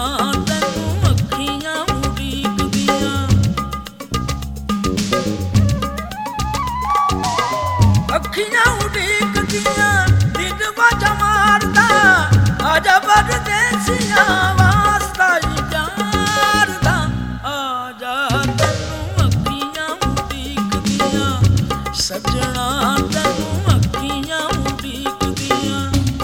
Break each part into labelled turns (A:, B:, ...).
A: ਤੈਨੂੰ ਅੱਖੀਆਂ ਉਡੀਕਦੀਆਂ, ਅੱਖੀਆਂ ਉਡੀਕਦੀਆਂ, ਦਿਲ ਵਾਜਾ ਮਾਰਦਾ ਆਜਾ ਪਰਦੇਸੀਆ ਵਾਸਤਾ ਯਾਰ ਦਾ, ਆਜਾ ਤੈਨੂੰ ਅੱਖੀਆਂ ਉਡੀਕਦੀਆਂ, ਸੱਜਣਾ ਤੈਨੂੰ ਅੱਖੀਆਂ ਉਡੀਕਦੀਆਂ।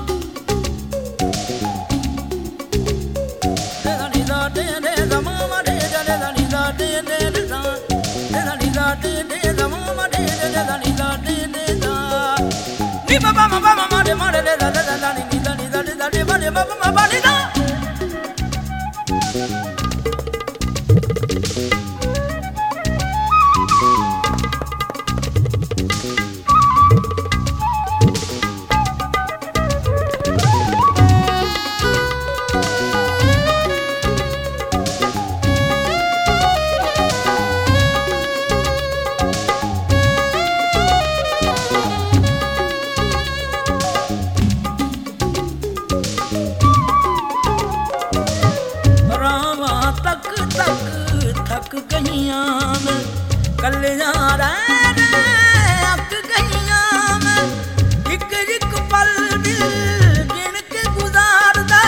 A: ਥੱਕ ਗਈਆਂ ਮੈਂ ਕੱਲਿਆਂ ਰਹਿ ਰਹਿ, ਅੱਕ ਗਈਆਂ ਮੈਂ ਇੱਕ ਇੱਕ ਪਲ ਦਿਲ ਗਿਣ ਕੇ ਗੁਜ਼ਾਰਦਾ,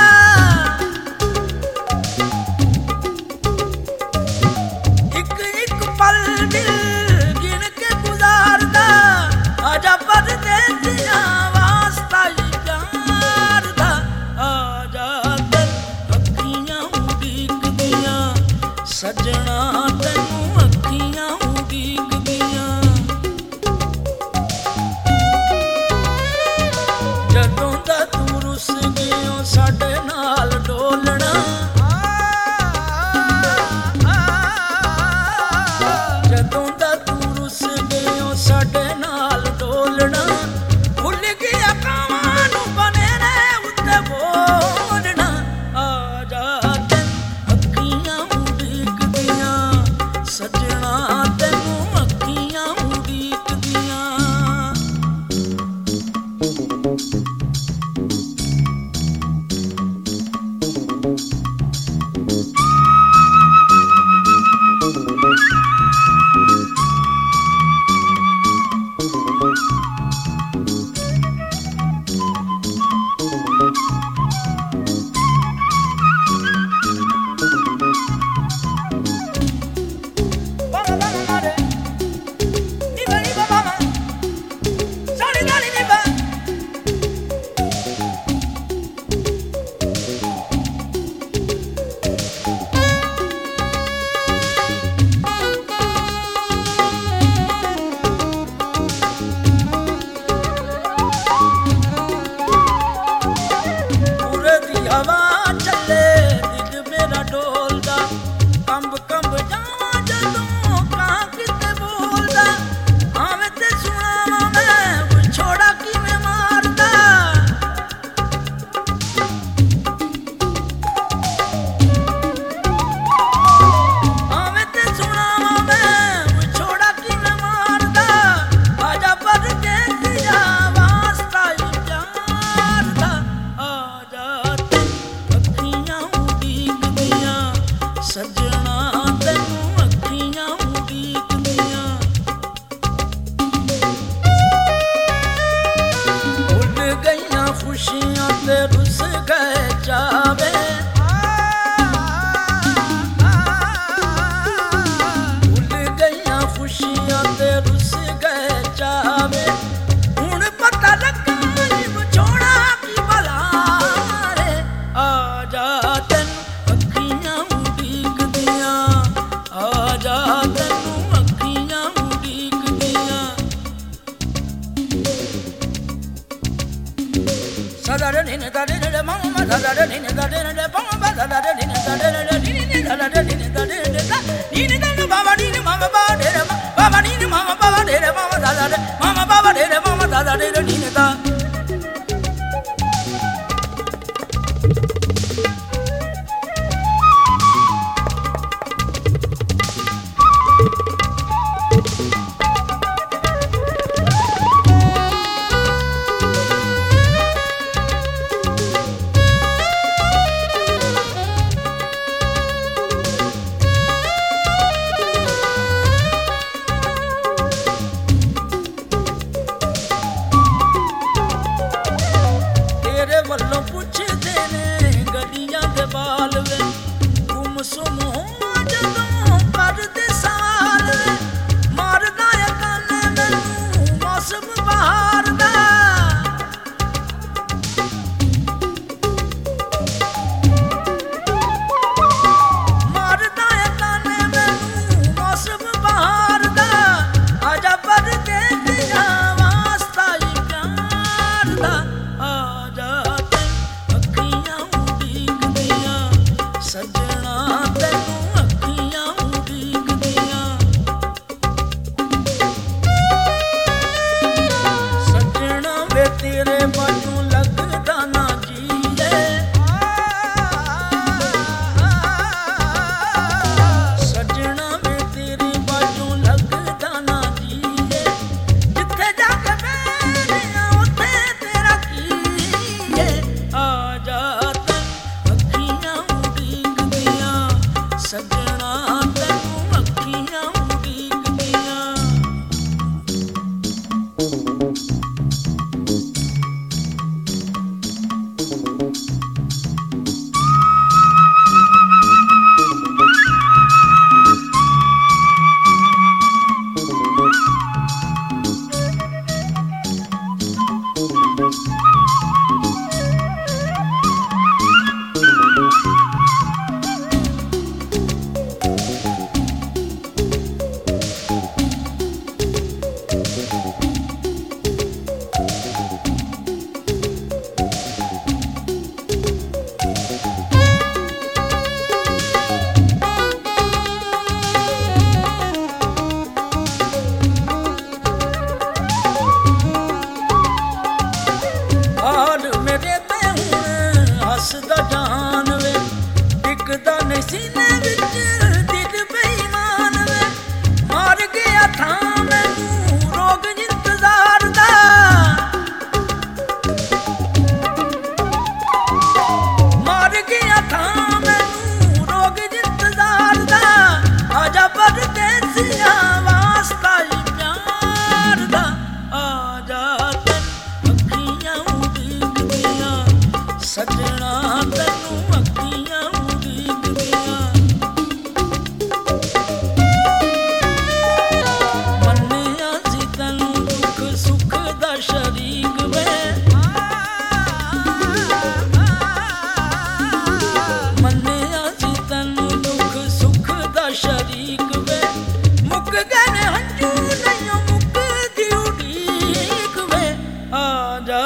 A: ਇੱਕ ਇੱਕ ਪਲ ਦਿਲ ਗਿਣ ਕੇ ਗੁਜ਼ਾਰਦਾ, ਆਜਾ ਪਰਦੇਸੀਆ ਵਾਸਤਾ ਯਾਰ ਦਾ, ਆਜਾ ਤੈਨੂੰ ਅੱਖੀਆਂ ਉਡੀਕਦੀਆਂ, ਸੱਜਣਾ ਤੈਨੂੰ ਅੱਖੀਆਂ ਉਡੀਕਦੀਆਂ। ਸੱਜਣਾ ਤੈਨੂੰ ਅੱਖੀਆਂ ਉਡੀਕਦੀਆਂ ਸੱਜਣਾ ਵੇ ਤੇਰੇ ਬਾਝੋਂ ਲੱਗਦਾ ਨਾ ਜੀਏ ਸੱਜਣਾ ਵੇ ਤੇਰੇ ਬਾਝੋਂ ਲੱਗਦਾ ਨਾ ਜੀਏ ਜਿੱਥੇ ਜਾ ਕੇ ਬੈਠਿਆ ਉੱਥੇ ਤੇਰਾ ਕੀ ਏ ਆ ਜਾ ਸੱਜਣਾ ਤੈਨੂੰ ਅੱਖੀਆਂ ਉਡੀਕਦੀਆਂ ਹੱਸਦਾ ਜਾਨ ਵੇ ਟਿਕਦਾ ਨਹੀਂ ਸੀਨੇ ਵਿੱਚ ਦਿਲ ਬੇਈਮਾਨ ਵੇ ਮਾਰ ਗਿਆ ਥਾਂ ਮੈਨੂੰ ਰੋਗ ਇੰਤਜ਼ਾਰ ਦਾ ਮਾਰ ਗਿਆ ਥਾਂ ਮੈਨੂੰ ਰੋਗ ਇੰਤਜ਼ਾਰ ਦਾ ਆਜਾ ਪਰਦੇਸੀਆ ਵਾਸਤਾ ਹੀ ਪਿਆਰ ਦਾ ਆਜਾ ਅੱਖੀਆਂ ਉਡੀਕਦੀਆਂ ਸੱਜਣਾ ਤੈਨੂੰ ਅੱਖੀਆਂ ਉਡੀਕਦੀਆਂ ਮੰਨਿਆ ਸੀ ਤੈਨੂੰ ਦੁੱਖ ਸੁੱਖ ਦਾ ਸ਼ਰੀਕ ਵੇ ਮੰਨਿਆ ਸੀ ਤੈਨੂੰ ਦੁੱਖ ਸੁੱਖ ਦਾ ਸ਼ਰੀਕ ਵੇ ਮੁੱਕ ਗਏ ਨੇ ਹੰਝੂ ਨਹੀਂ ਮੁੱਕਦੀ ਉਡੀਕ ਵੇ ਆ ਜਾ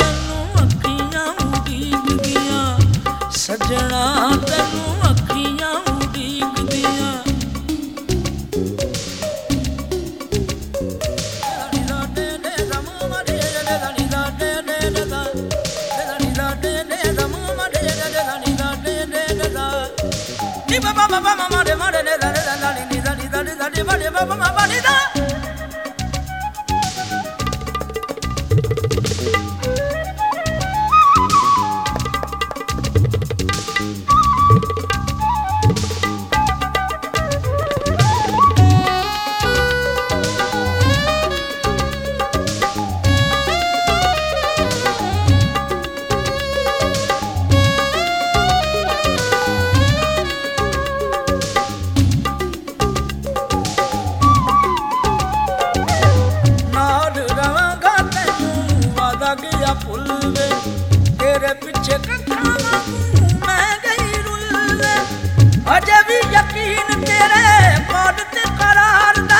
A: ਸੱਜਣਾ ਤੈਨੂੰ ਅੱਖੀਆਂ ਉਡੀਕਦੀਆਂ ਗਿਆ ਭੁੱਲ ਵੇ ਤੇਰੇ ਪਿੱਛੇ ਕੱਖਾਂ ਵਾਂਗੂ ਮੈਂ ਗਈ ਰੁੱਲ ਵੇ ਅਜੇ ਵੀ ਯਕੀਨ ਤੇਰੇ ਕੋਲ ਤੇ ਕਰਾਰ ਦਾ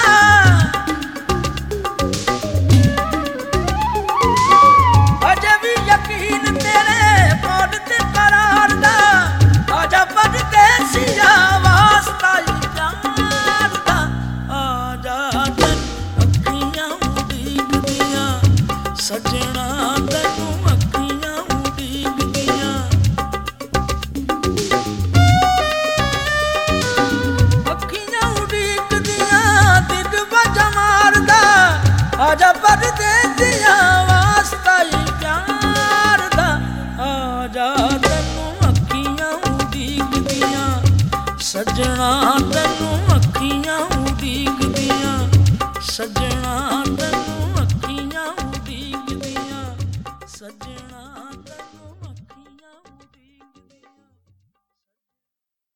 A: ਅਜੇ ਵੀ ਯਕੀਨ ਤੇਰੇ ਕੋਲ ਤੇ ਕਰਾਰ ਦਾ ਆਜਾ ਪਰਦੇਸੀਆ ਵਾਸਤਾ ਹੀ ਪਿਆਰ ਦਾ ਆਜਾ ਅੱਖੀਆਂ ਉਡੀਕਦੀਆਂ ਸੱਜਣਾ ਤੈਨੂੰ ਅੱਖੀਆਂ ਉਡੀਕਦੀਆਂ ਅੱਖੀਆਂ ਉਡੀਕਦੀਆਂ ਦਿਲ ਵਜਾ ਮਾਰਦਾ ਆਜਾ ਪਰਦੇਸੀਆ ਵਾਸਤਾ ਹੀ ਪਿਆਰ ਦਾ ਆਜਾ ਤੈਨੂੰ ਅੱਖੀਆਂ ਉਡੀਕਦੀਆਂ ਸੱਜਣਾ ਤੈਨੂੰ ਅੱਖੀਆਂ ਉਡੀਕਦੀਆਂ ਸੱਜਣਾ